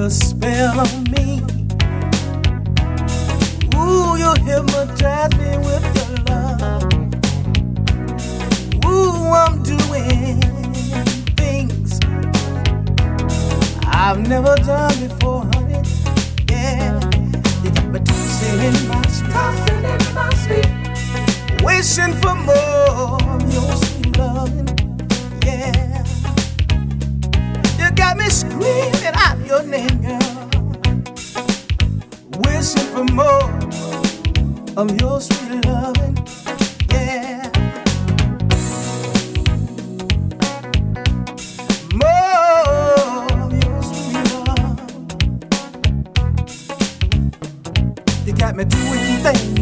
a spell on me. Ooh, you hypnotize me with your love. Ooh, I'm doing things I've never done before, honey. Yeah, you got me tossing in my sleep, wishing for more of your sweet loving. Yeah, you got me screaming out your name, girl, wishing for more of your sweet loving. Yeah, more of your sweet love. You got me doing things